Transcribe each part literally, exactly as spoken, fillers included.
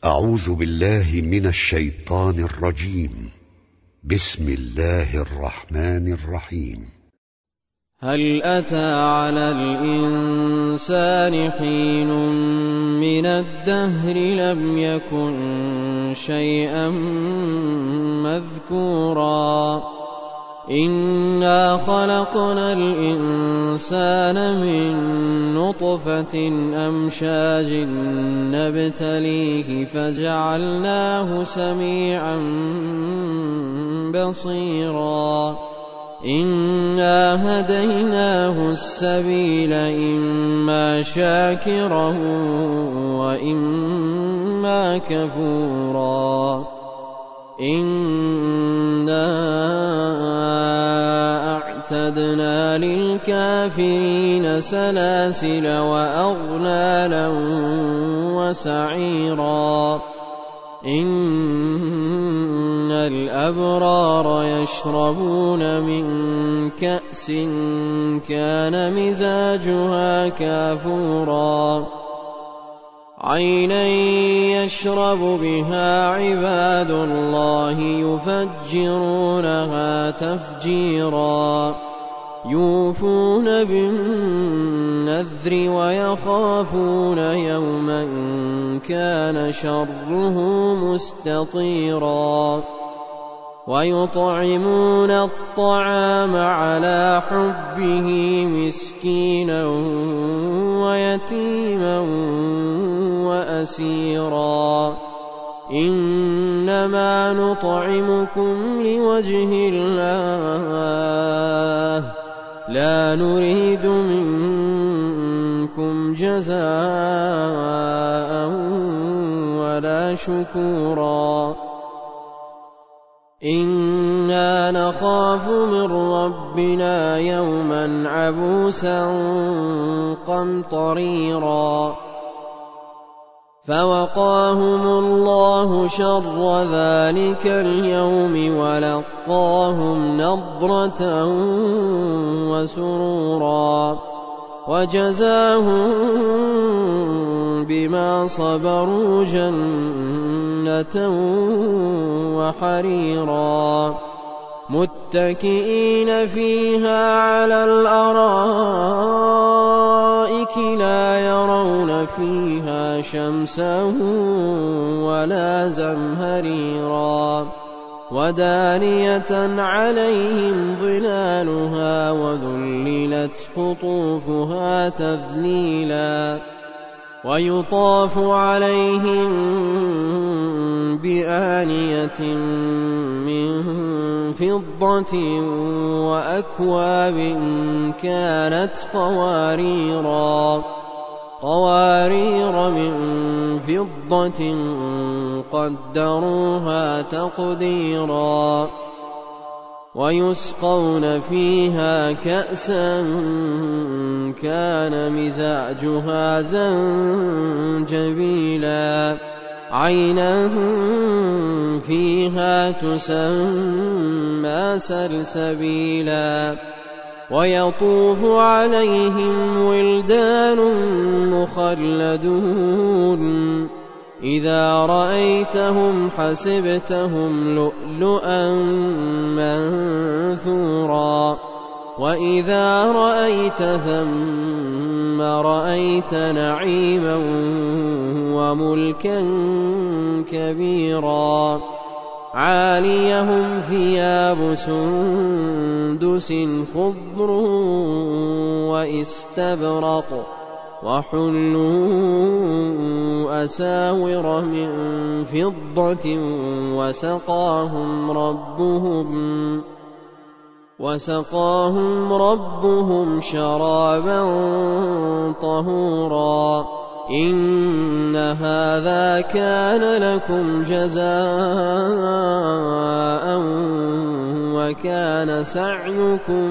أعوذ بالله من الشيطان الرجيم. بسم الله الرحمن الرحيم. هل أتى على الإنسان حين من الدهر لم يكن شيئا مذكورا إنا خلقنا الإنسان من نطفة أمشاج نبتليه فجعلناه سميعا بصيرا إنا هديناه السبيل إما شاكرا وإما كفورا إنا أعتدنا للكافرين سلاسل وأغلالا وسعيرا إن الأبرار يشربون من كأس كان مزاجها كافورا عينا يشرب بها عباد الله يفجرونها تفجيرا يوفون بالنذر ويخافون يوما كان شره مستطيرا ويطعمون الطعام على حبه مسكينا ويتيما وأسيرا إنما نطعمكم لوجه الله لا نريد منكم جزاء ولا شكورا إنا نخاف من ربنا يوما عبوسا قمطريرا فوقاهم الله شر ذلك اليوم ولقاهم نضرة وسرورا وجزاهم بما صبروا جنة وحريرا متكئين فيها على الأرائك لا يرون فيها شمسا ولا زمهريرا ودانية عليهم ظلالها وذللت قطوفها تذليلا ويطاف عليهم بآنية من فضة وأكواب كانت قواريرا قوارير من فضة قدروها تقديرا ويسقون فيها كأسا كان مزاجها زنجبيلا عينا فيها تسمى سلسبيلا ويطوف عليهم ولدان مخلدون إذا رأيتهم حسبتهم لؤلؤا منثورا وإذا رأيت ثم رأيت نعيما وملكا كبيرا عاليهم ثياب سندس خضر واستبرق وحلوا أساور من فضة وسقاهم ربهم وسقاهم ربهم شرابا طهورا إن هذا كان لكم جزاء وكان سعيكم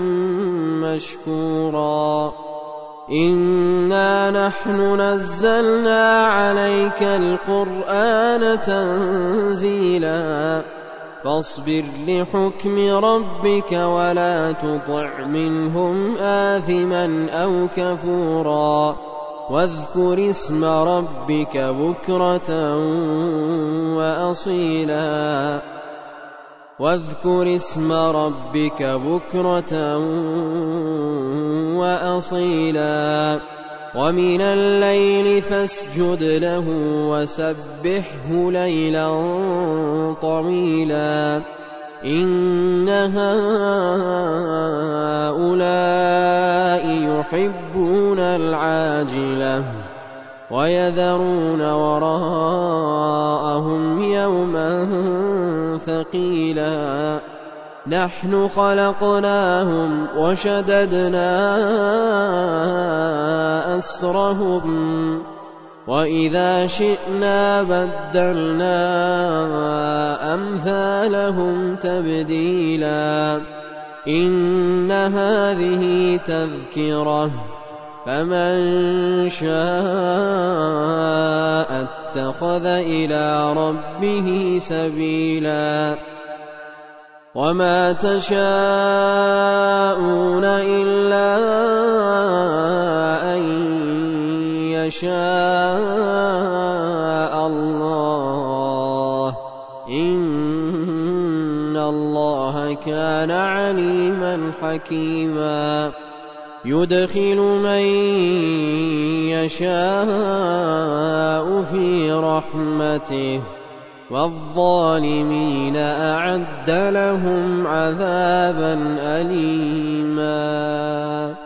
مشكورا إنا نحن نزلنا عليك القرآن تنزيلا فاصبر لحكم ربك ولا تطع منهم آثما أو كفورا واذكر اسم ربك بكرة وأصيلا واذكر اسم ربك بكرة وأصيلا ومن الليل فاسجد له وسبحه ليلا طويلا إن هؤلاء يحبون العاجلة ويذرون وراءهم يوما ثقيلا نحن خلقناهم وشددنا أسرهم وإذا شئنا بدلنا أمثالهم تبديلا إن هذه تذكرة فمن شاء اتخذ إلى ربه سبيلا وما تشاءون إلا أن يشاء الله إن الله كان عليما حكيما يدخل من يشاء في رحمته والظالمين أعد لهم عذابا أليما